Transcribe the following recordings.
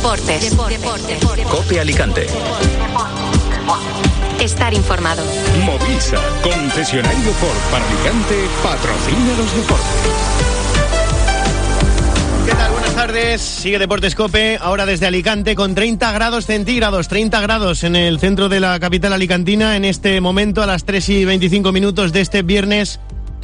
Deportes. COPE Alicante. Estar informado. Movisa, concesionario Ford para Alicante, patrocina los deportes. ¿Qué tal? Buenas tardes. Sigue Deportes COPE, ahora desde Alicante con 30 grados centígrados, 30 grados en el centro de la capital alicantina en este momento a las 3:25 de este viernes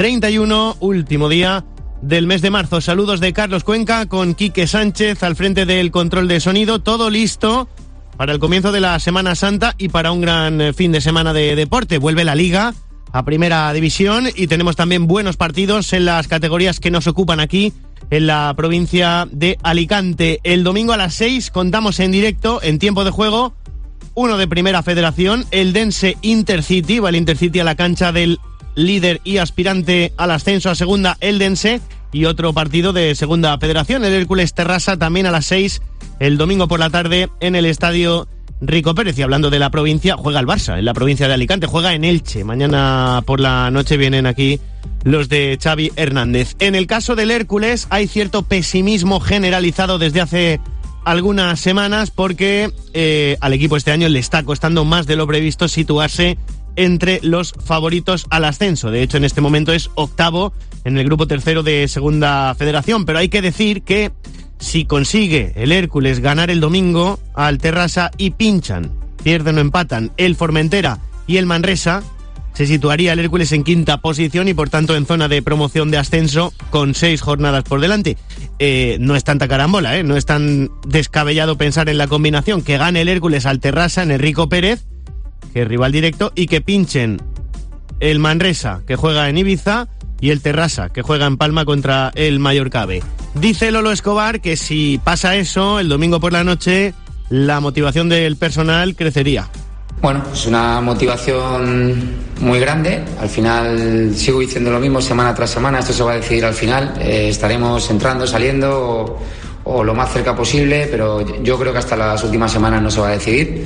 31, último día del mes de marzo. Saludos de Carlos Cuenca con Quique Sánchez al frente del control de sonido. Todo listo para el comienzo de la Semana Santa y para un gran fin de semana de deporte. Vuelve la Liga a Primera División y tenemos también buenos partidos en las categorías que nos ocupan aquí en la provincia de Alicante. El domingo a las 6 contamos en directo, en tiempo de juego, uno de Primera Federación, el Dense Intercity. Va el Intercity a la cancha del líder y aspirante al ascenso a segunda, el Dense, y otro partido de Segunda Federación, el Hércules Terrassa, también a las 6 el domingo por la tarde en el estadio Rico Pérez. Y hablando de la provincia, juega el Barça en la provincia de Alicante, juega en Elche. Mañana por la noche vienen aquí los de Xavi Hernández. En el caso del Hércules hay cierto pesimismo generalizado desde hace algunas semanas porque al equipo este año le está costando más de lo previsto situarse entre los favoritos al ascenso. De hecho, en este momento es octavo en el grupo tercero de Segunda Federación, pero hay que decir que si consigue el Hércules ganar el domingo al Terrassa y pinchan, pierden o empatan el Formentera y el Manresa, se situaría el Hércules en quinta posición y por tanto en zona de promoción de ascenso con 6 jornadas por delante. No es tanta carambola, no es tan descabellado pensar en la combinación que gane el Hércules al Terrassa en el Rico Pérez, que es rival directo, y que pinchen el Manresa, que juega en Ibiza, y el Terrassa, que juega en Palma contra el Mallorca B. Dice Lolo Escobar que si pasa eso, el domingo por la noche, la motivación del personal crecería. Bueno, es una motivación muy grande. Al final sigo diciendo lo mismo semana tras semana, esto se va a decidir al final. Estaremos entrando, saliendo o lo más cerca posible, pero yo creo que hasta las últimas semanas no se va a decidir.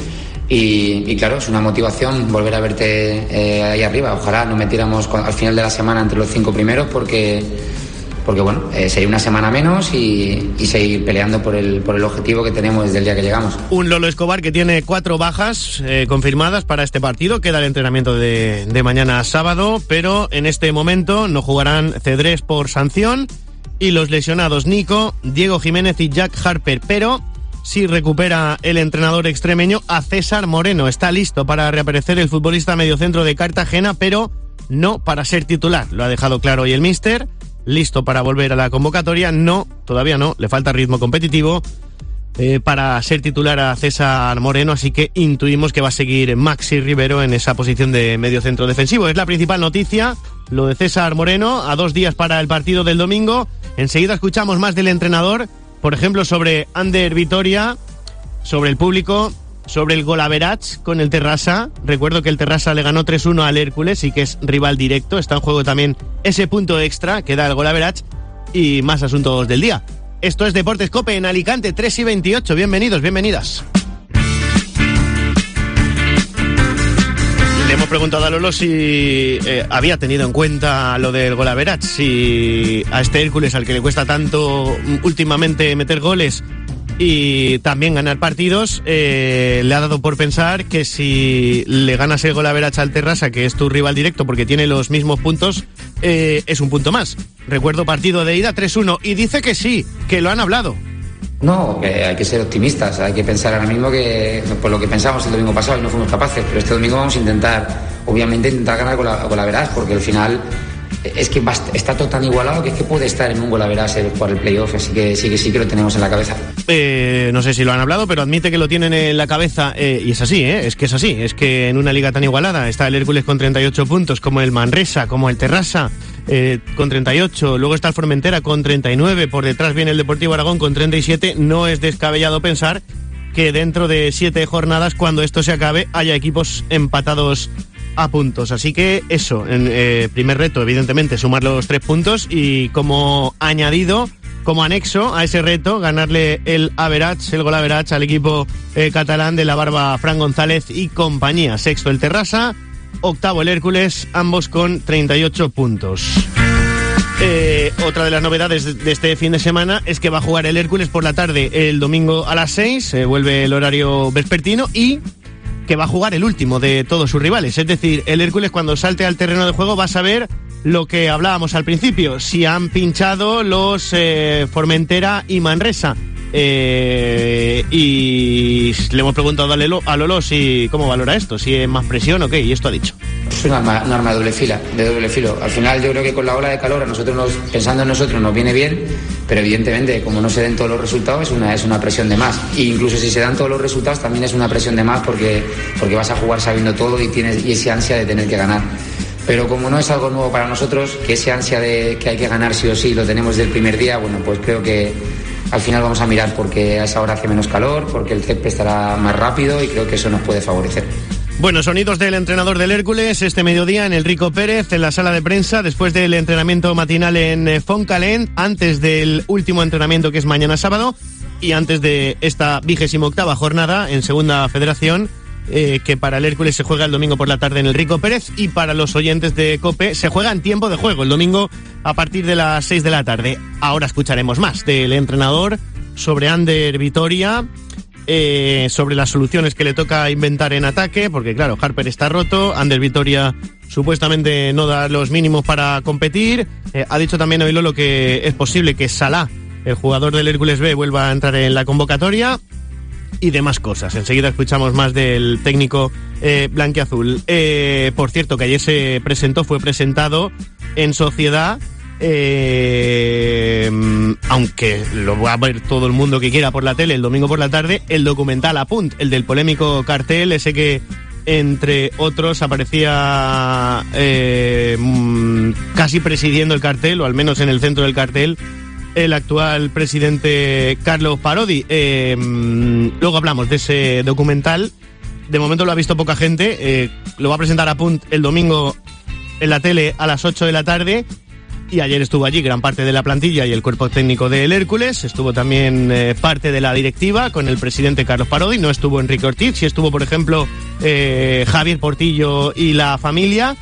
Y claro, es una motivación volver a verte ahí arriba. Ojalá nos metiéramos al final de la semana entre los 5 primeros porque bueno, sería una semana menos y seguir peleando por el objetivo que tenemos desde el día que llegamos. Un Lolo Escobar que tiene 4 bajas confirmadas para este partido. Queda el entrenamiento de mañana sábado, pero en este momento no jugarán Cedrés por sanción y los lesionados Nico, Diego Jiménez y Jack Harper, pero sí recupera el entrenador extremeño a César Moreno. Está listo para reaparecer el futbolista mediocentro de Cartagena, pero no para ser titular. Lo ha dejado claro hoy el míster. Listo para volver a la convocatoria. No, todavía no. Le falta ritmo competitivo para ser titular a César Moreno, así que intuimos que va a seguir Maxi Rivero en esa posición de mediocentro defensivo. Es la principal noticia, lo de César Moreno, a 2 días para el partido del domingo. Enseguida escuchamos más del entrenador, por ejemplo, sobre Ander Vitoria, sobre el público, sobre el golaverage con el Terrassa. Recuerdo que el Terrassa le ganó 3-1 al Hércules y que es rival directo. Está en juego también ese punto extra que da el golaverage y más asuntos del día. Esto es Deportes COPE en Alicante, 3:28. Bienvenidos, bienvenidas. Le hemos preguntado a Lolo si había tenido en cuenta lo del golaverage, si a este Hércules al que le cuesta tanto últimamente meter goles y también ganar partidos, le ha dado por pensar que si le ganas el golaverage al Terrassa, que es tu rival directo porque tiene los mismos puntos, es un punto más. Recuerdo partido de ida 3-1 y dice que sí, que lo han hablado. No, que hay que ser optimistas, hay que pensar ahora mismo que por lo que pensamos el domingo pasado y no fuimos capaces, pero este domingo vamos a intentar ganar con la veraz, porque al final es que está todo tan igualado que es que puede estar en un golaverage por el playoff, así que sí que lo tenemos en la cabeza. No sé si lo han hablado, pero admite que lo tienen en la cabeza, y es así, es que es así, es que en una liga tan igualada está el Hércules con 38 puntos, como el Manresa, como el Terrassa, con 38, luego está el Formentera con 39, por detrás viene el Deportivo Aragón con 37, no es descabellado pensar que dentro de 7 jornadas, cuando esto se acabe, haya equipos empatados a puntos. Así que eso, primer reto, evidentemente, sumar los 3 puntos y como añadido, como anexo a ese reto, ganarle el gol average al equipo catalán de la barba Fran González y compañía. Sexto el Terrassa, octavo el Hércules, ambos con 38 puntos. Otra de las novedades de este fin de semana es que va a jugar el Hércules por la tarde el domingo a las 6, vuelve el horario vespertino, y que va a jugar el último de todos sus rivales. Es decir, el Hércules, cuando salte al terreno de juego, va a saber lo que hablábamos al principio, si han pinchado los Formentera y Manresa. Y le hemos preguntado a Lolo si cómo valora esto, si es más presión o qué, y esto ha dicho. Es un arma de doble filo. Al final yo creo que con la ola de calor a nosotros pensando en nosotros nos viene bien, pero evidentemente como no se den todos los resultados es una presión de más. E incluso si se dan todos los resultados también es una presión de más porque vas a jugar sabiendo todo y ese ansia de tener que ganar. Pero como no es algo nuevo para nosotros, que ese ansia de que hay que ganar sí o sí lo tenemos desde el primer día, bueno, pues creo que al final vamos a mirar porque a esa hora hace menos calor, porque el césped estará más rápido y creo que eso nos puede favorecer. Bueno, sonidos del entrenador del Hércules este mediodía en el Rico Pérez, en la sala de prensa, después del entrenamiento matinal en Fontcalent, antes del último entrenamiento que es mañana sábado y antes de esta 28ª jornada en Segunda Federación, que para el Hércules se juega el domingo por la tarde en el Rico Pérez, y para los oyentes de COPE se juega en tiempo de juego el domingo a partir de las 6 de la tarde. Ahora escucharemos más del entrenador sobre Ander Vitoria, sobre las soluciones que le toca inventar en ataque, porque claro, Harper está roto, Ander Vitoria supuestamente no da los mínimos para competir. Ha dicho también hoy Lolo que es posible que Salah, el jugador del Hércules B, vuelva a entrar en la convocatoria, y demás cosas. Enseguida escuchamos más del técnico blanquiazul. Por cierto, que ayer fue presentado en Sociedad, aunque lo va a ver todo el mundo que quiera por la tele el domingo por la tarde, el documental Apunt, el del polémico cartel, ese que entre otros aparecía casi presidiendo el cartel, o al menos en el centro del cartel, el actual presidente Carlos Parodi. Luego hablamos de ese documental. De momento lo ha visto poca gente. Lo va a presentar Apunt el domingo en la tele a las 8 de la tarde. Y ayer estuvo allí gran parte de la plantilla y el cuerpo técnico del Hércules. Estuvo también parte de la directiva con el presidente Carlos Parodi. No estuvo Enrique Ortiz, sí estuvo, por ejemplo, Javier Portillo y la familia.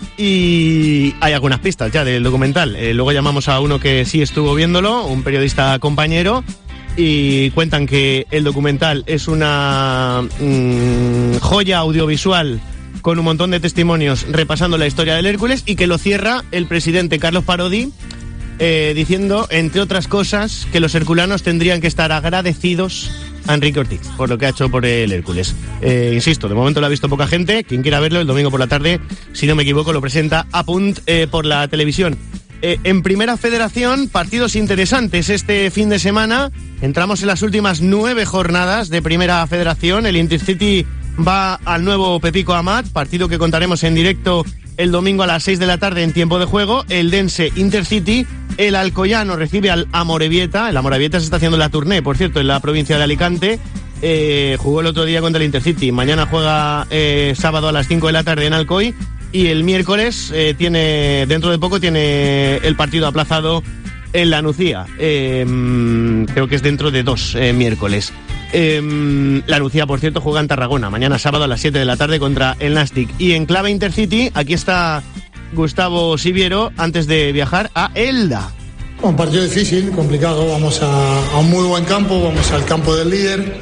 Y hay algunas pistas ya del documental. Luego llamamos a uno que sí estuvo viéndolo, un periodista compañero, y cuentan que el documental es una joya audiovisual con un montón de testimonios repasando la historia del Hércules, y que lo cierra el presidente Carlos Parodi diciendo, entre otras cosas, que los herculanos tendrían que estar agradecidos a Enrique Ortiz por lo que ha hecho por el Hércules. Insisto, de momento lo ha visto poca gente. Quien quiera verlo, el domingo por la tarde, si no me equivoco, lo presenta Apunt por la televisión. En Primera Federación, partidos interesantes este fin de semana. Entramos en las últimas 9 jornadas de Primera Federación. El Intercity va al nuevo Pepico Amat, partido que contaremos en directo el domingo a las 6 de la tarde en tiempo de juego. El Dense Intercity. El Alcoyano recibe al Amorebieta. El Amorebieta se está haciendo la tournée, por cierto, en la provincia de Alicante. Jugó el otro día contra el Intercity. Mañana juega sábado a las 5 de la tarde en Alcoy. Y el miércoles dentro de poco tiene el partido aplazado en La Nucía. Creo que es dentro de 2 miércoles. La Nucía, por cierto, juega en Tarragona mañana sábado a las 7 de la tarde contra el Nastic. Y en clave Intercity, aquí está Gustavo Siviero antes de viajar a Elda. Un partido difícil, complicado. Vamos a un muy buen campo, vamos al campo del líder.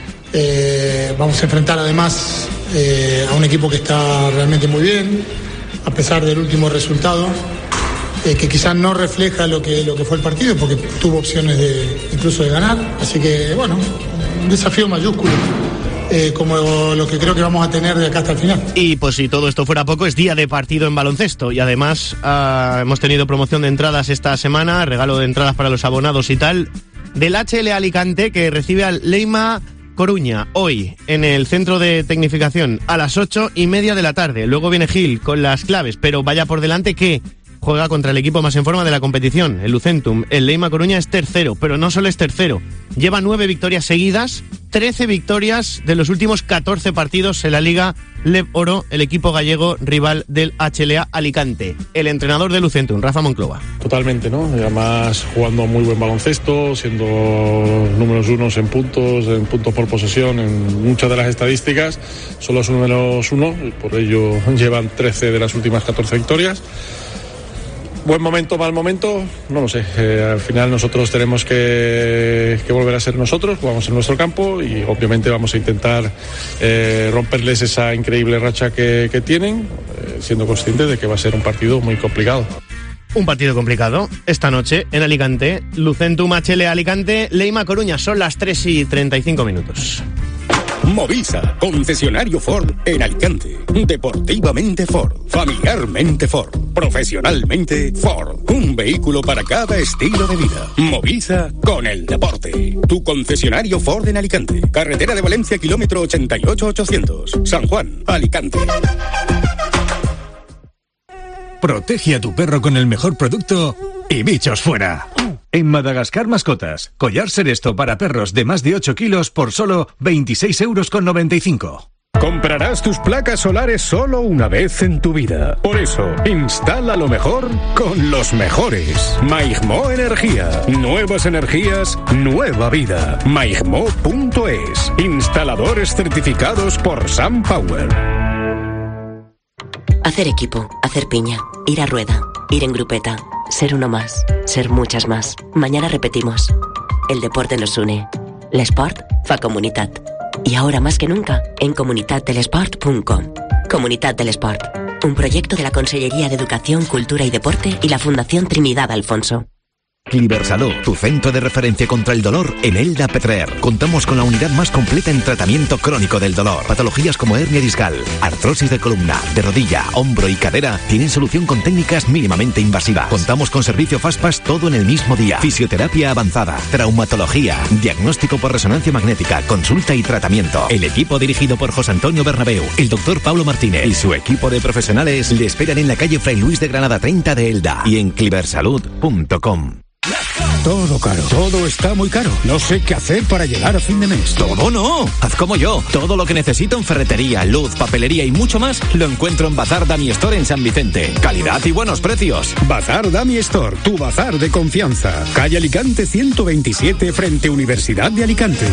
Vamos a enfrentar además a un equipo que está realmente muy bien, a pesar del último resultado, que quizás no refleja lo que fue el partido, porque tuvo opciones incluso de ganar. Así que, bueno, un desafío mayúsculo, como lo que creo que vamos a tener de acá hasta el final. Y pues si todo esto fuera poco, es día de partido en baloncesto, y además hemos tenido promoción de entradas esta semana, regalo de entradas para los abonados y tal, del HL Alicante, que recibe al Leima Coruña hoy en el centro de tecnificación a las 8:30 de la tarde. Luego viene Gil con las claves, pero vaya por delante que juega contra el equipo más en forma de la competición, el Lucentum. El Leima Coruña es tercero, pero no solo es tercero, lleva 9 victorias seguidas, 13 victorias de los últimos 14 partidos en la Liga Lev Oro, el equipo gallego rival del HLA Alicante. El entrenador del Lucentum, Rafa Monclova. Totalmente, ¿no? Y además jugando muy buen baloncesto, siendo números unos en puntos por posesión, en muchas de las estadísticas, son los números uno, por ello llevan 13 de las últimas 14 victorias. Buen momento, mal momento, no lo sé. Al final nosotros tenemos que volver a ser nosotros, jugamos en nuestro campo y obviamente vamos a intentar romperles esa increíble racha que tienen, siendo conscientes de que va a ser un partido muy complicado. Un partido complicado esta noche en Alicante. Lucentum HL Alicante, Leima Coruña. Son las 3:35. Movisa, concesionario Ford en Alicante. Deportivamente Ford, familiarmente Ford, profesionalmente Ford. Un vehículo para cada estilo de vida. Movisa con el deporte. Tu concesionario Ford en Alicante. Carretera de Valencia, kilómetro 88-800. San Juan, Alicante. Protege a tu perro con el mejor producto y bichos fuera. En Madagascar Mascotas, collar Seresto para perros de más de 8 kilos por solo 26,95 €. Comprarás tus placas solares solo una vez en tu vida. Por eso, instala lo mejor con los mejores. Maigmo Energía. Nuevas energías, nueva vida. Maigmo.es. Instaladores certificados por SunPower. Hacer equipo, hacer piña, ir a rueda, ir en grupeta, ser uno más, ser muchas más. Mañana repetimos. El deporte nos une. L'esport fa comunitat. Y ahora más que nunca, en comunitatdelesport.com. Comunitat del Esport. Un proyecto de la Consellería de Educación, Cultura y Deporte y la Fundación Trinidad Alfonso. Cliversalud, tu centro de referencia contra el dolor en Elda Petrer. Contamos con la unidad más completa en tratamiento crónico del dolor. Patologías como hernia discal, artrosis de columna, de rodilla, hombro y cadera tienen solución con técnicas mínimamente invasivas. Contamos con servicio Fastpass todo en el mismo día. Fisioterapia avanzada, traumatología, diagnóstico por resonancia magnética, consulta y tratamiento. El equipo dirigido por José Antonio Bernabeu, el doctor Pablo Martínez y su equipo de profesionales le esperan en la calle Fray Luis de Granada 30 de Elda y en cliversalud.com. Todo caro, todo está muy caro. No sé qué hacer para llegar a fin de mes. ¡Todo no! Haz como yo. Todo lo que necesito en ferretería, luz, papelería y mucho más lo encuentro en Bazar Dami Store en San Vicente. Calidad y buenos precios. Bazar Dami Store, tu bazar de confianza. Calle Alicante 127 frente Universidad de Alicante.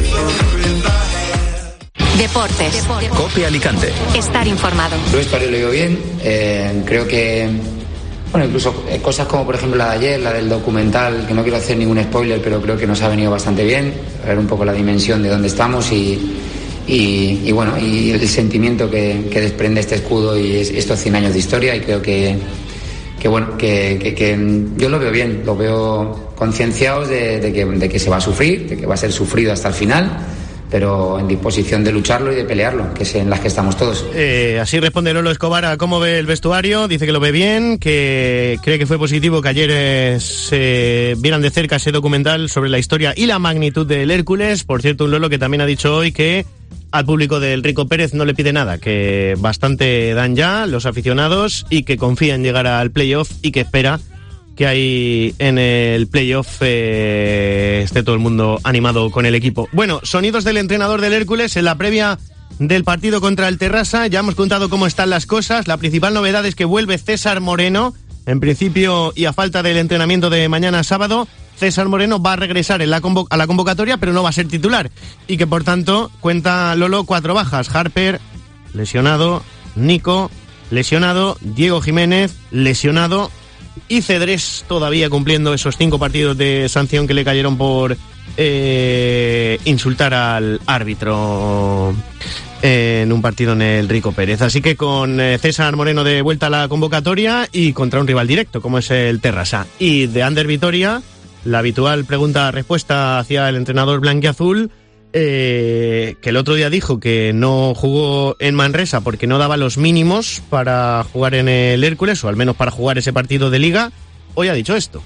Deportes. COPE Alicante. Estar informado. Luis Párez lo veo bien. Creo que... Bueno, incluso cosas como por ejemplo la de ayer, la del documental, que no quiero hacer ningún spoiler, pero creo que nos ha venido bastante bien, ver un poco la dimensión de dónde estamos y bueno, y el sentimiento que desprende este escudo y estos 100 años de historia, y creo que bueno, que yo lo veo bien, lo veo concienciados de que se va a sufrir, de que va a ser sufrido hasta el final, pero en disposición de lucharlo y de pelearlo, que es en las que estamos todos. Así responde Lolo Escobar a cómo ve el vestuario, dice que lo ve bien, que cree que fue positivo que ayer se vieran de cerca ese documental sobre la historia y la magnitud del Hércules. Por cierto, un Lolo que también ha dicho hoy que al público del Rico Pérez no le pide nada, que bastante dan ya los aficionados y que confía en llegar al playoff y que espera que hay en el playoff esté todo el mundo animado con el equipo. Bueno, sonidos del entrenador del Hércules en la previa del partido contra el Terrassa. Ya hemos contado cómo están las cosas. La principal novedad es que vuelve César Moreno. En principio, y a falta del entrenamiento de mañana sábado, César Moreno va a regresar a la convocatoria, pero no va a ser titular. Y que por tanto cuenta Lolo 4 bajas. Harper, lesionado. Nico, lesionado. Diego Jiménez, lesionado. Y Cedrés todavía cumpliendo esos 5 partidos de sanción que le cayeron por insultar al árbitro en un partido en el Rico Pérez. Así que con César Moreno de vuelta a la convocatoria y contra un rival directo como es el Terrassa. Y de Ander Vitoria, la habitual pregunta-respuesta hacia el entrenador blanquiazul, que el otro día dijo que no jugó en Manresa porque no daba los mínimos para jugar en el Hércules, o al menos para jugar ese partido de Liga. Hoy ha dicho esto.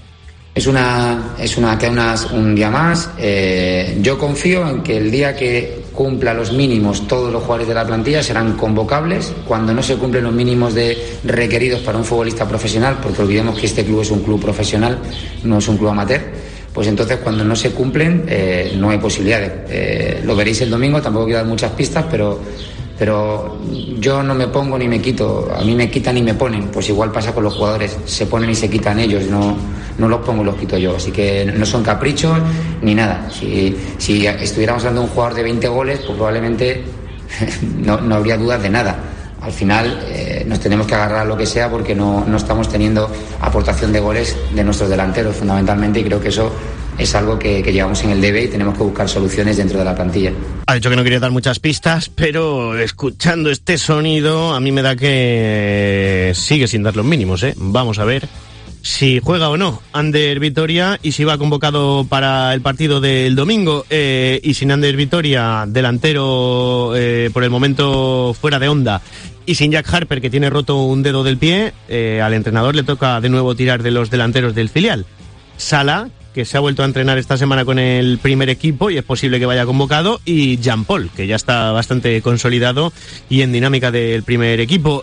Un día más. Yo confío en que el día que cumpla los mínimos todos los jugadores de la plantilla serán convocables. Cuando no se cumplen los mínimos requeridos para un futbolista profesional, porque olvidemos que este club es un club profesional, no es un club amateur, pues entonces cuando no se cumplen no hay posibilidades. Lo veréis el domingo, tampoco quiero dar muchas pistas, pero yo no me pongo ni me quito. A mí me quitan y me ponen. Pues igual pasa con los jugadores, se ponen y se quitan ellos, no los pongo y los quito yo. Así que no son caprichos ni nada. Si estuviéramos hablando de un jugador de 20 goles, pues probablemente no habría dudas de nada. al final nos tenemos que agarrar a lo que sea porque no estamos teniendo aportación de goles de nuestros delanteros fundamentalmente, y creo que eso es algo que llevamos en el debe y tenemos que buscar soluciones dentro de la plantilla. Ha dicho que no quería dar muchas pistas, pero escuchando este sonido a mí me da que sigue sin dar los mínimos, ¿eh? Vamos a ver si juega o no Ander Vitoria y si va convocado para el partido del domingo. Y sin Ander Vitoria, delantero por el momento fuera de onda, y sin Jack Harper, que tiene roto un dedo del pie, al entrenador le toca de nuevo tirar de los delanteros del filial. Sala, que se ha vuelto a entrenar esta semana con el primer equipo y es posible que vaya convocado, y Jean Paul, que ya está bastante consolidado y en dinámica del primer equipo.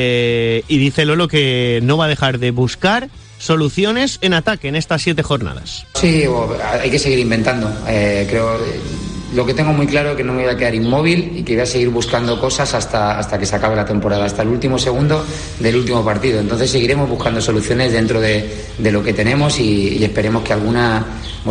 Y dice Lolo que no va a dejar de buscar soluciones en ataque en estas 7 jornadas. Sí, hay que seguir inventando. Creo lo que tengo muy claro es que no me voy a quedar inmóvil y que voy a seguir buscando cosas hasta que se acabe la temporada, hasta el último segundo del último partido. Entonces seguiremos buscando soluciones dentro de lo que tenemos y esperemos que alguna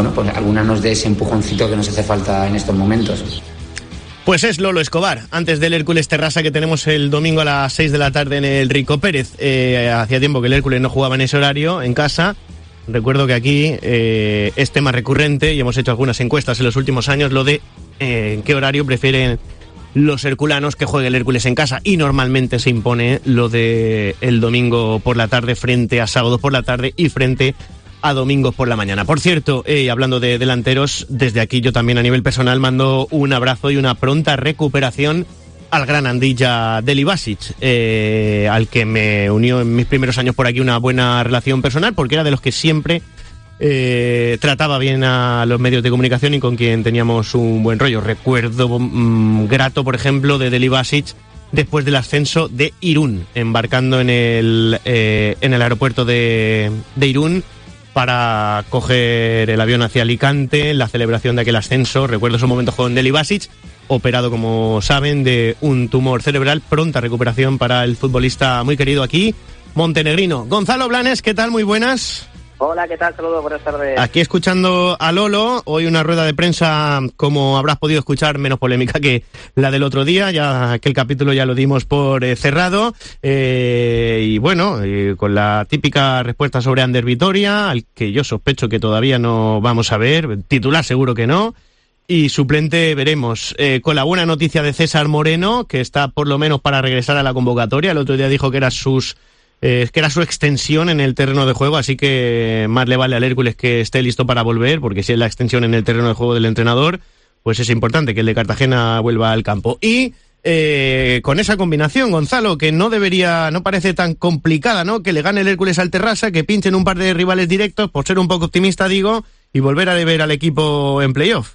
nos dé ese empujoncito que nos hace falta en estos momentos. Pues es Lolo Escobar, antes del Hércules Terrassa que tenemos el domingo a las 6 de la tarde en el Rico Pérez. Hacía tiempo que el Hércules no jugaba en ese horario en casa. Recuerdo que aquí es tema recurrente y hemos hecho algunas encuestas en los últimos años, lo de en qué horario prefieren los herculanos que juegue el Hércules en casa, y normalmente se impone lo de el domingo por la tarde frente a sábados por la tarde y frente a domingos por la mañana. Por cierto, hablando de delanteros, desde aquí yo también a nivel personal mando un abrazo y una pronta recuperación al gran Andilla Deli Basic, al que me unió en mis primeros años por aquí una buena relación personal, porque era de los que siempre trataba bien a los medios de comunicación y con quien teníamos un buen rollo. Recuerdo grato, por ejemplo, de Deli Basic después del ascenso de Irún, embarcando en el aeropuerto de Irún para coger el avión hacia Alicante, la celebración de aquel ascenso. Recuerdo esos momentos con Deli Basic, operado, como saben, de un tumor cerebral. Pronta recuperación para el futbolista muy querido aquí, montenegrino. Gonzalo Blanes, ¿qué tal? Muy buenas. Hola, ¿qué tal? Saludos, buenas tardes. Aquí escuchando a Lolo, hoy una rueda de prensa, como habrás podido escuchar, menos polémica que la del otro día, ya aquel capítulo ya lo dimos por cerrado, y bueno, con la típica respuesta sobre Ander Vitoria, al que yo sospecho que todavía no vamos a ver, titular seguro que no, y suplente veremos, con la buena noticia de César Moreno, que está por lo menos para regresar a la convocatoria. El otro día dijo que era su extensión en el terreno de juego, así que más le vale al Hércules que esté listo para volver, porque si es la extensión en el terreno de juego del entrenador, pues es importante que el de Cartagena vuelva al campo. Y con esa combinación, Gonzalo, que no parece tan complicada, ¿no? Que le gane el Hércules al Terrassa, que pinchen un par de rivales directos, por ser un poco optimista, digo, y volver a ver al equipo en playoff.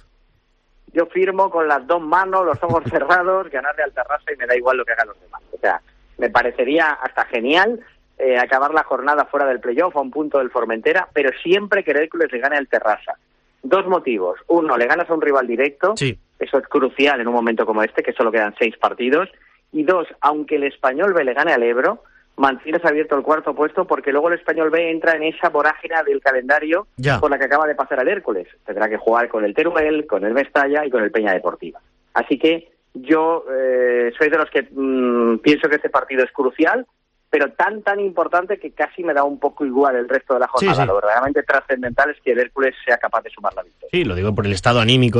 Yo firmo con las dos manos, los ojos cerrados, ganarle al Terrassa y me da igual lo que hagan los demás. O sea, me parecería hasta genial acabar la jornada fuera del playoff a un punto del Formentera, pero siempre que el Hércules le gane al Terrassa. 2 motivos. 1, le ganas a un rival directo, sí. Eso es crucial en un momento como este, que solo quedan 6 partidos. Y 2, aunque el Español B le gane al Ebro, mantienes abierto el 4º puesto, porque luego el Español B entra en esa vorágine del calendario por la que acaba de pasar al Hércules. Tendrá que jugar con el Teruel, con el Mestalla y con el Peña Deportiva. Así que yo soy de los que pienso que este partido es crucial, pero tan importante que casi me da un poco igual el resto de la jornada. Sí. Lo verdaderamente trascendental es que el Hércules sea capaz de sumar la victoria. Sí, lo digo por el estado anímico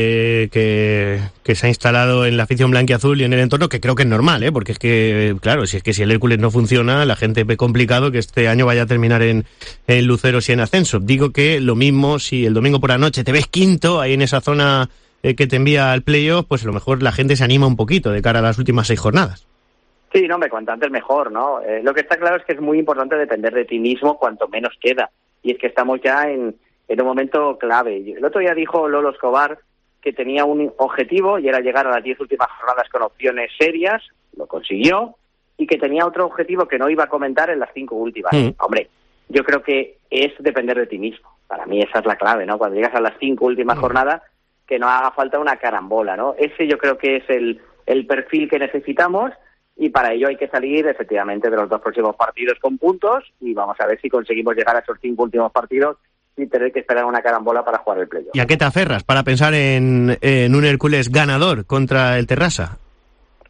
de que se ha instalado en la afición blanquiazul y en el entorno, que creo que es normal, porque es que, claro, si el Hércules no funciona, la gente ve complicado que este año vaya a terminar en Luceros y en ascenso. Digo que lo mismo, si el domingo por la noche te ves quinto ahí en esa zona que te envía al playoff, pues a lo mejor la gente se anima un poquito de cara a las últimas 6 jornadas. Sí, no, cuanto antes mejor, ¿no? Lo que está claro es que es muy importante depender de ti mismo cuanto menos queda. Y es que estamos ya en un momento clave. El otro día dijo Lolo Escobar que tenía un objetivo y era llegar a las 10 últimas jornadas con opciones serias, lo consiguió, y que tenía otro objetivo que no iba a comentar en las 5 últimas. Hombre, yo creo que es depender de ti mismo. Para mí esa es la clave, ¿no? Cuando llegas a las 5 últimas jornadas, que no haga falta una carambola, ¿no? Ese yo creo que es el perfil que necesitamos. Y para ello hay que salir, efectivamente, de los 2 próximos partidos con puntos, y vamos a ver si conseguimos llegar a esos 5 últimos partidos sin tener que esperar una carambola para jugar el playoff. ¿Y a qué te aferras para pensar en un Hércules ganador contra el Terrassa?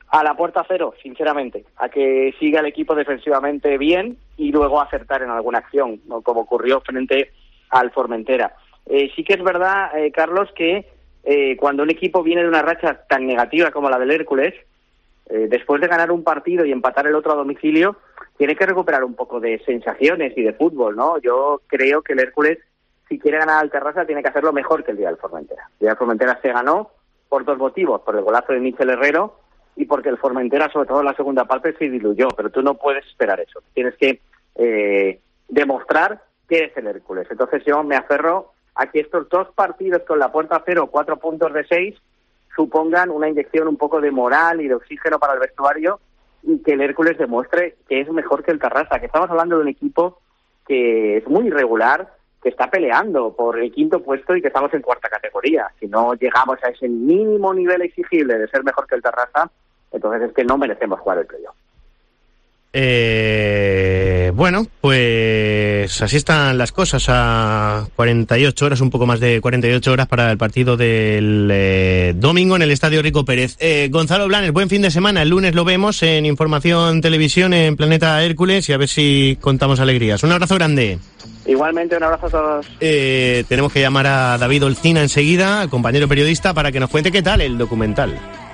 A la puerta cero, sinceramente, a que siga el equipo defensivamente bien y luego acertar en alguna acción, ¿no? Como ocurrió frente al Formentera. Sí que es verdad, Carlos, que cuando un equipo viene de una racha tan negativa como la del Hércules, después de ganar un partido y empatar el otro a domicilio, tiene que recuperar un poco de sensaciones y de fútbol, ¿no? Yo creo que el Hércules, si quiere ganar al Terrassa, tiene que hacerlo mejor que el día del Formentera. El día del Formentera se ganó por dos motivos, por el golazo de Michel Herrero y porque el Formentera, sobre todo en la segunda parte, se diluyó, pero tú no puedes esperar eso. Tienes que demostrar que es el Hércules. Entonces yo me aferro a que estos dos partidos con la puerta cero, 4 puntos de 6, supongan una inyección un poco de moral y de oxígeno para el vestuario y que el Hércules demuestre que es mejor que el Terrassa, que estamos hablando de un equipo que es muy irregular, que está peleando por el 5º puesto y que estamos en 4ª categoría. Si no llegamos a ese mínimo nivel exigible de ser mejor que el Terrassa, entonces es que no merecemos jugar el playoff. Bueno, pues así están las cosas a 48 horas, un poco más de 48 horas para el partido del domingo en el Estadio Rico Pérez. Gonzalo Blanes, buen fin de semana. El lunes lo vemos en Información Televisión en Planeta Hércules y a ver si contamos alegrías. Un abrazo grande. Igualmente, un abrazo a todos. Tenemos que llamar a David Olcina enseguida, compañero periodista, para que nos cuente qué tal el documental.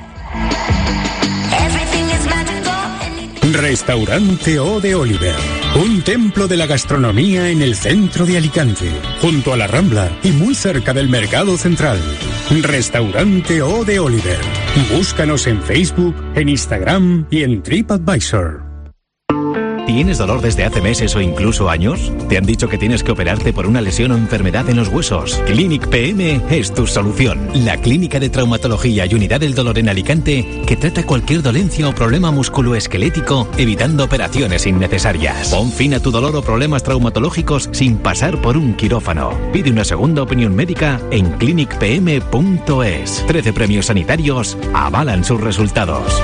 Restaurante O de Oliver, un templo de la gastronomía en el centro de Alicante, junto a la Rambla y muy cerca del Mercado Central. Restaurante O de Oliver. Búscanos en Facebook, en Instagram y en TripAdvisor. ¿Tienes dolor desde hace meses o incluso años? ¿Te han dicho que tienes que operarte por una lesión o enfermedad en los huesos? Clinic PM es tu solución. La clínica de traumatología y unidad del dolor en Alicante que trata cualquier dolencia o problema musculoesquelético evitando operaciones innecesarias. Pon fin a tu dolor o problemas traumatológicos sin pasar por un quirófano. Pide una segunda opinión médica en clinicpm.es. 13 premios sanitarios avalan sus resultados.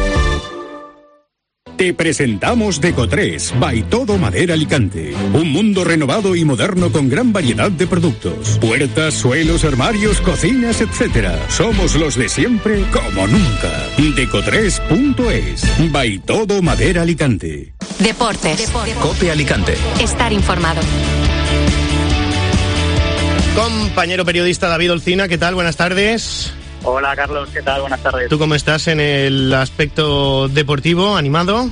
Te presentamos Deco3 by Todo Madera Alicante. Un mundo renovado y moderno con gran variedad de productos. Puertas, suelos, armarios, cocinas, etc. Somos los de siempre como nunca. Deco3.es by Todo Madera Alicante. Deportes. COPE Alicante. Estar informado. Compañero periodista David Olcina, ¿qué tal? Buenas tardes. Hola Carlos, ¿qué tal? Buenas tardes. ¿Tú cómo estás en el aspecto deportivo? ¿Animado?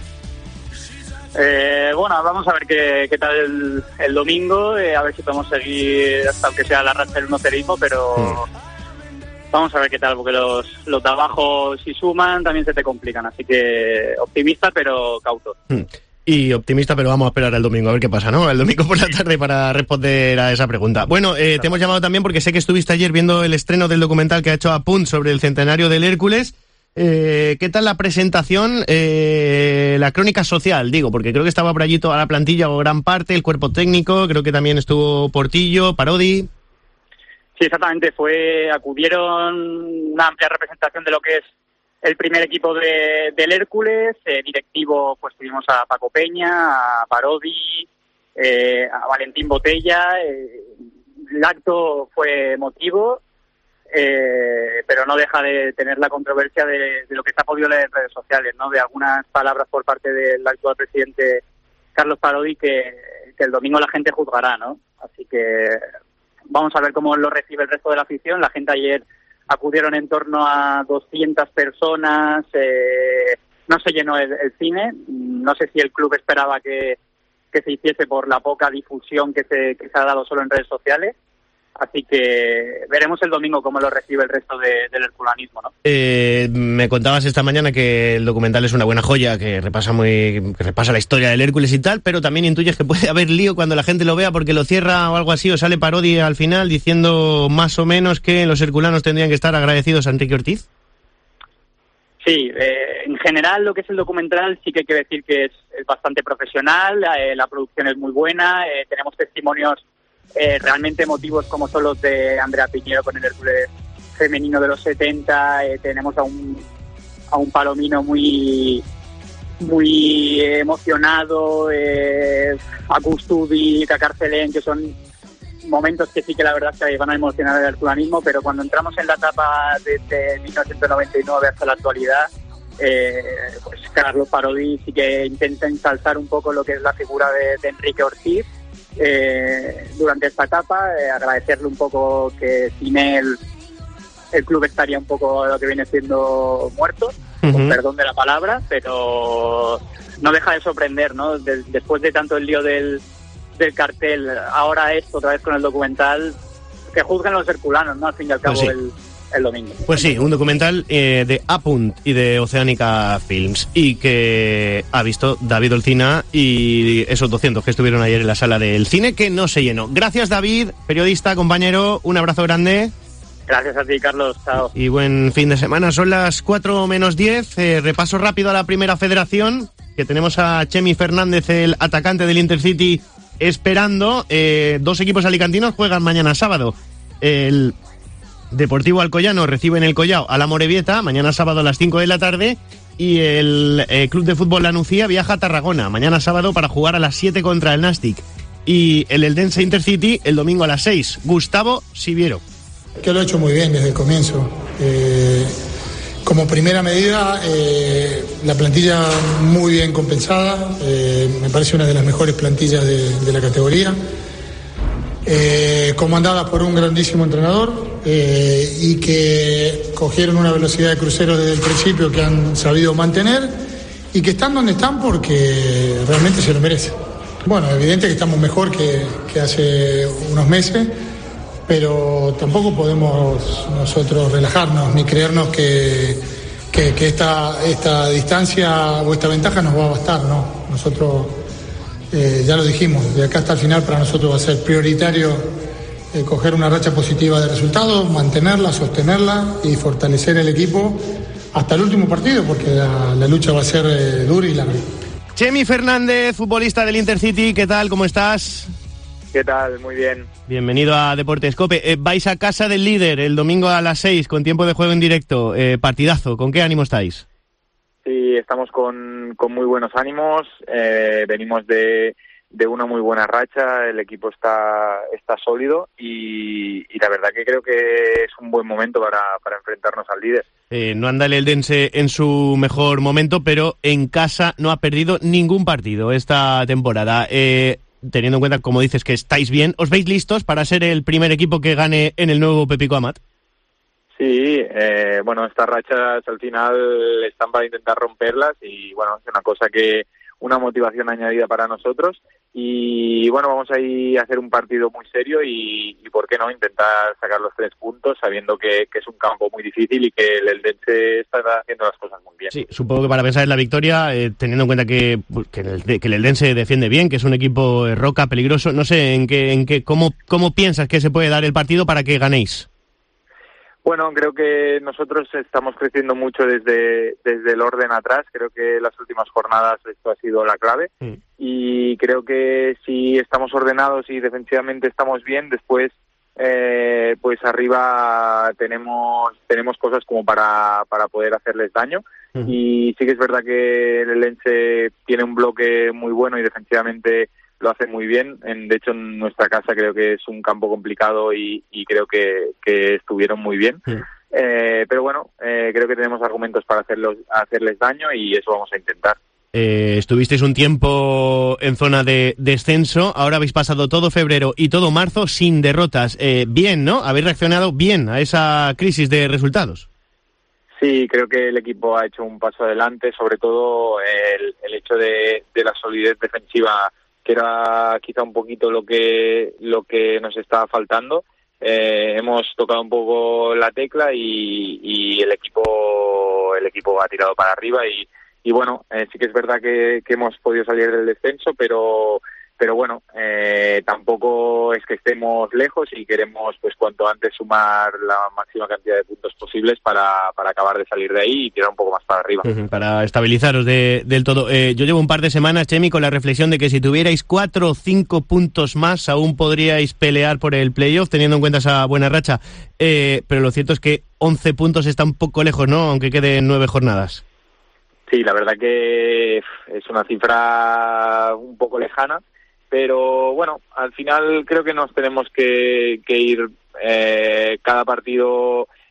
Bueno, vamos a ver qué tal el domingo, a ver si podemos seguir hasta aunque sea la racha del 1-0, pero vamos a ver qué tal, porque los de abajo si suman también se te complican, así que optimista pero cauto. Y optimista, pero vamos a esperar el domingo a ver qué pasa, ¿no? El domingo por la tarde para responder a esa pregunta. Bueno, te hemos llamado también porque sé que estuviste ayer viendo el estreno del documental que ha hecho Apunt sobre el centenario del Hércules. ¿Qué tal la presentación? La crónica social, digo, porque creo que estaba por allí toda la plantilla o gran parte, el cuerpo técnico, creo que también estuvo Portillo, Parodi. Sí, exactamente, acudieron una amplia representación de lo que es el primer equipo del Hércules, directivo, pues tuvimos a Paco Peña, a Parodi, a Valentín Botella. El acto fue emotivo, pero no deja de tener la controversia de lo que se ha podido leer en redes sociales, ¿no? De algunas palabras por parte del actual presidente Carlos Parodi que el domingo la gente juzgará, ¿no? Así que vamos a ver cómo lo recibe el resto de la afición. La gente ayer acudieron en torno a 200 personas, no se llenó el cine, no sé si el club esperaba que se hiciese por la poca difusión que se ha dado solo en redes sociales, así que veremos el domingo cómo lo recibe el resto del herculanismo, ¿no? Me contabas esta mañana que el documental es una buena joya, que repasa la historia del Hércules y tal, pero también intuyes que puede haber lío cuando la gente lo vea porque lo cierra o algo así, o sale Parodi al final diciendo más o menos que los herculanos tendrían que estar agradecidos a Enrique Ortiz. Sí, en general lo que es el documental sí que hay que decir que es bastante profesional, la producción es muy buena, tenemos testimonios realmente emotivos como son los de Andrea Piñero con el Hércules femenino de los 70, tenemos a un Palomino muy emocionado, a Custudi, a Carcelén, que son momentos que sí que la verdad que van a emocionar el herculanismo, pero cuando entramos en la etapa desde 1999 hasta la actualidad, pues Carlos Parodi sí que intenta ensalzar un poco lo que es la figura de Enrique Ortiz durante esta etapa, agradecerle un poco que sin él el club estaría un poco lo que viene siendo muerto, con perdón de la palabra, pero no deja de sorprender, ¿no? Después de tanto el lío del cartel, ahora esto otra vez con el documental, que juzguen los herculanos, ¿no? Al fin y al cabo, pues sí. el domingo. Pues sí, un documental de Apunt y de Oceánica Films, y que ha visto David Olcina y esos 200 que estuvieron ayer en la sala del cine, que no se llenó. Gracias, David, periodista, compañero, un abrazo grande. Gracias a ti, Carlos, chao. Y buen fin de semana. Son las 4 menos 10, repaso rápido a la primera federación, que tenemos a Chemi Fernández, el atacante del Intercity, esperando. Dos equipos alicantinos juegan mañana sábado. El Deportivo Alcoyano recibe en el Collao a la Morevieta, mañana sábado a las 5 de la tarde, y el Club de Fútbol La Nucía viaja a Tarragona, mañana sábado, para jugar a las 7 contra el Nastic. Y el Eldense Intercity el domingo a las 6. Gustavo Siviero. Que lo ha hecho muy bien desde el comienzo. Como primera medida, la plantilla muy bien compensada, me parece una de las mejores plantillas de la categoría, comandada por un grandísimo entrenador, y que cogieron una velocidad de crucero desde el principio que han sabido mantener y que están donde están porque realmente se lo merecen. Bueno, evidente que estamos mejor que hace unos meses, pero tampoco podemos nosotros relajarnos ni creernos que esta distancia o esta ventaja nos va a bastar, ¿no? Nosotros, ya lo dijimos, de acá hasta el final para nosotros va a ser prioritario coger una racha positiva de resultados, mantenerla, sostenerla y fortalecer el equipo hasta el último partido, porque la lucha va a ser dura y larga. Chemi Fernández, futbolista del Intercity, ¿qué tal? ¿Cómo estás? ¿Qué tal? Muy bien. Bienvenido a Deportes Cope. Vais a casa del líder el domingo a las 6 con tiempo de juego en directo. Partidazo. ¿Con qué ánimo estáis? Sí, estamos con muy buenos ánimos. Venimos de una muy buena racha. El equipo está sólido y la verdad que creo que es un buen momento para enfrentarnos al líder. No anda el Eldense en su mejor momento, pero en casa no ha perdido ningún partido esta temporada. Teniendo en cuenta, como dices, que estáis bien, ¿os veis listos para ser el primer equipo que gane en el nuevo Pepico Amat? Sí, bueno, estas rachas al final están para intentar romperlas y bueno, es una motivación añadida para nosotros y bueno, vamos a ir a hacer un partido muy serio y ¿por qué no? Intentar sacar los 3 puntos sabiendo que es un campo muy difícil y que el Eldense está haciendo las cosas muy bien. Sí, supongo que para pensar en la victoria, teniendo en cuenta que el Eldense defiende bien, que es un equipo roca, peligroso, no sé, ¿cómo piensas que se puede dar el partido para que ganéis? Bueno, creo que nosotros estamos creciendo mucho desde el orden atrás. Creo que las últimas jornadas esto ha sido la clave. Y creo que si estamos ordenados y defensivamente estamos bien, después pues arriba tenemos cosas como para poder hacerles daño. Y sí que es verdad que el Eldense tiene un bloque muy bueno y defensivamente lo hace muy bien. De hecho, en nuestra casa creo que es un campo complicado y creo que estuvieron muy bien. Pero bueno, creo que tenemos argumentos para hacerles daño y eso vamos a intentar. Estuvisteis un tiempo en zona de descenso, ahora habéis pasado todo febrero y todo marzo sin derrotas. Bien, ¿no? Habéis reaccionado bien a esa crisis de resultados. Sí, creo que el equipo ha hecho un paso adelante, sobre todo el hecho de la solidez defensiva, que era quizá un poquito lo que nos estaba faltando. Hemos tocado un poco la tecla y el equipo ha tirado para arriba y bueno, sí que es verdad que hemos podido salir del descenso, pero bueno, tampoco es que estemos lejos y queremos pues cuanto antes sumar la máxima cantidad de puntos posibles para acabar de salir de ahí y tirar un poco más para arriba. Para estabilizaros del todo. Yo llevo un par de semanas, Chemi, con la reflexión de que si tuvierais 4 o 5 puntos más aún podríais pelear por el playoff, teniendo en cuenta esa buena racha. Pero lo cierto es que 11 puntos está un poco lejos, ¿no? Aunque queden 9 jornadas. Sí, la verdad que es una cifra un poco lejana, pero bueno, al final creo que nos tenemos que ir cada partido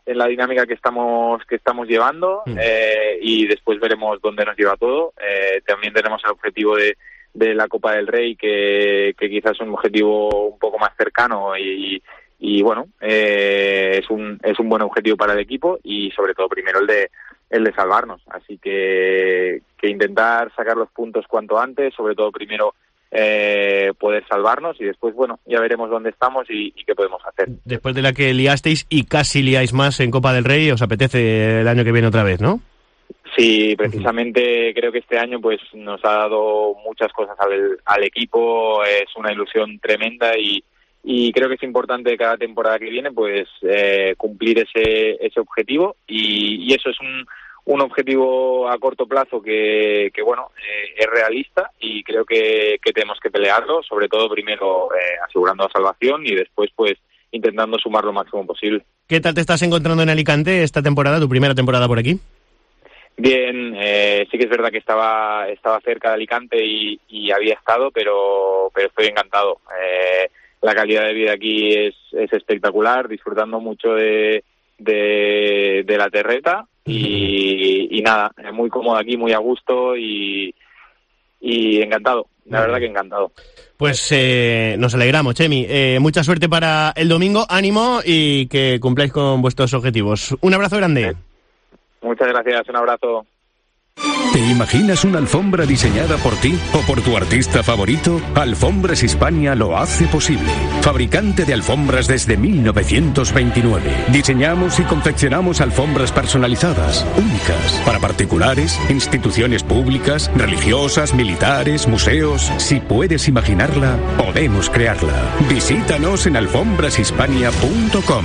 la dinámica que estamos llevando, y después veremos dónde nos lleva todo. También tenemos el objetivo de la Copa del Rey, que quizás es un objetivo un poco más cercano y bueno, es un buen objetivo para el equipo, y sobre todo primero el de salvarnos. Así que intentar sacar los puntos cuanto antes, sobre todo primero poder salvarnos, y después, bueno, ya veremos dónde estamos y qué podemos hacer. Después de la que liasteis y casi liáis más en Copa del Rey, os apetece el año que viene otra vez, ¿no? Sí, precisamente creo que este año pues nos ha dado muchas cosas al equipo, es una ilusión tremenda y creo que es importante cada temporada que viene pues cumplir ese objetivo, y eso es un objetivo a corto plazo que bueno, es realista, y creo que tenemos que pelearlo, sobre todo primero asegurando la salvación y después pues intentando sumar lo máximo posible. ¿Qué tal te estás encontrando en Alicante esta temporada, tu primera temporada por aquí? Bien, sí que es verdad que estaba cerca de Alicante y había estado, pero estoy encantado. La calidad de vida aquí es espectacular, disfrutando mucho de la terreta y nada, muy cómodo aquí, muy a gusto y encantado, la verdad que encantado. Pues nos alegramos, Chemi. Mucha suerte para el domingo, ánimo y que cumpláis con vuestros objetivos. Un abrazo grande. Muchas gracias, un abrazo. ¿Te imaginas una alfombra diseñada por ti o por tu artista favorito? Alfombras Hispania lo hace posible. Fabricante de alfombras desde 1929. Diseñamos y confeccionamos alfombras personalizadas, únicas, para particulares, instituciones públicas, religiosas, militares, museos. Si puedes imaginarla, podemos crearla. Visítanos en alfombrashispania.com.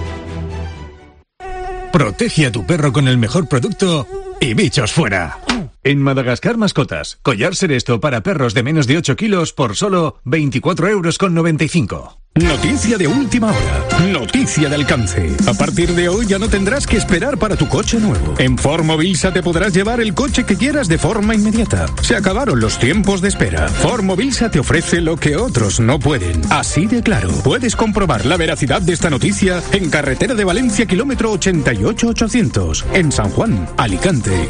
Protege a tu perro con el mejor producto y bichos fuera. En Madagascar Mascotas, collar Seresto para perros de menos de 8 kilos por solo 24,95 €. Noticia de última hora. Noticia de alcance. A partir de hoy ya no tendrás que esperar para tu coche nuevo. En Ford Mobilsa te podrás llevar el coche que quieras de forma inmediata. Se acabaron los tiempos de espera. Ford Mobilsa te ofrece lo que otros no pueden. Así de claro. Puedes comprobar la veracidad de esta noticia en Carretera de Valencia, kilómetro 88-800, en San Juan, Alicante.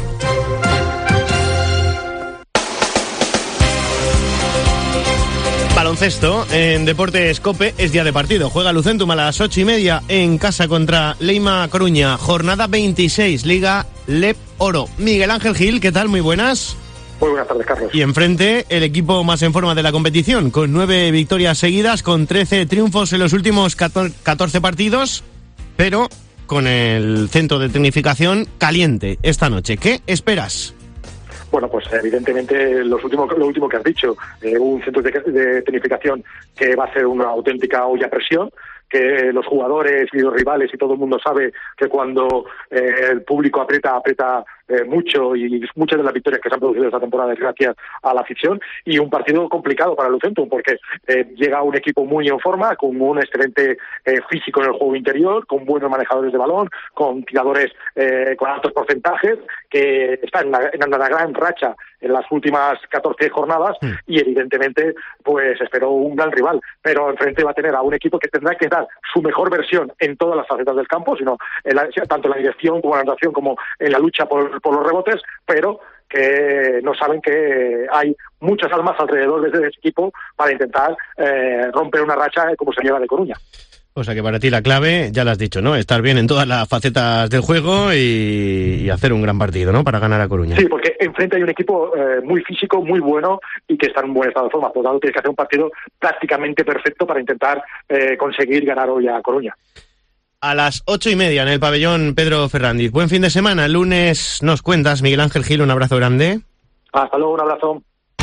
Baloncesto en Deportes COPE, es día de partido. Juega Lucentum a las 8:30 en casa contra Leima Coruña. Jornada 26, Liga LEP Oro. Miguel Ángel Gil, ¿qué tal? Muy buenas. Muy buenas tardes, Carlos. Y enfrente, el equipo más en forma de la competición, con 9 victorias seguidas, con 13 triunfos en los últimos 14 partidos, pero con el centro de tecnificación caliente esta noche. ¿Qué esperas? Bueno, pues evidentemente lo último que has dicho, un centro de tecnificación que va a ser una auténtica olla a presión, que los jugadores y los rivales y todo el mundo sabe que cuando el público aprieta mucho, y muchas de las victorias que se han producido esta temporada es gracias a la afición, y un partido complicado para el Lucentum porque llega un equipo muy en forma, con un excelente físico en el juego interior, con buenos manejadores de balón, con tiradores con altos porcentajes, que están en una gran racha en las últimas 14 jornadas y evidentemente pues espero un gran rival, pero enfrente va a tener a un equipo que tendrá que dar su mejor versión en todas las facetas del campo, sino tanto en la dirección como en la anotación como en la lucha por los rebotes, pero que no saben que hay muchas almas alrededor de ese equipo para intentar romper una racha como se lleva de Coruña. O sea que para ti la clave, ya lo has dicho, ¿no? Estar bien en todas las facetas del juego y hacer un gran partido, ¿no? Para ganar a Coruña. Sí, porque enfrente hay un equipo muy físico, muy bueno y que está en un buen estado de forma. Por lo tanto, tienes que hacer un partido prácticamente perfecto para intentar conseguir ganar hoy a Coruña. A las 8:30 en el pabellón Pedro Ferrandiz. Buen fin de semana. El lunes nos cuentas, Miguel Ángel Gil. Un abrazo grande. Hasta luego, un abrazo.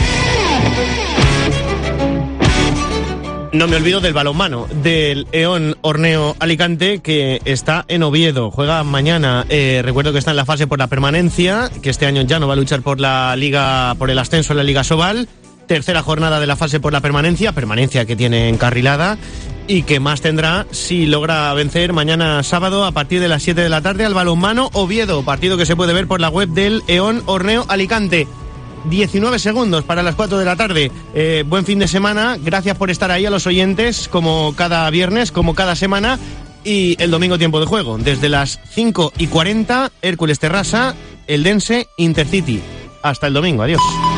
No me olvido del balonmano, del EON Orneo Alicante, que está en Oviedo. Juega mañana. Recuerdo que está en la fase por la permanencia, que este año ya no va a luchar por la Liga, por el ascenso en la Liga Sobal. Tercera jornada de la fase por la permanencia que tiene encarrilada y que más tendrá si logra vencer mañana sábado a partir de las 7 de la tarde al balonmano Oviedo, partido que se puede ver por la web del EON Orneo Alicante. 19 segundos para las 4 de la tarde. Buen fin de semana, gracias por estar ahí a los oyentes, como cada viernes, como cada semana. Y el domingo tiempo de juego, desde las 5:40, Hércules Terrassa, Eldense, Intercity. Hasta el domingo, adiós.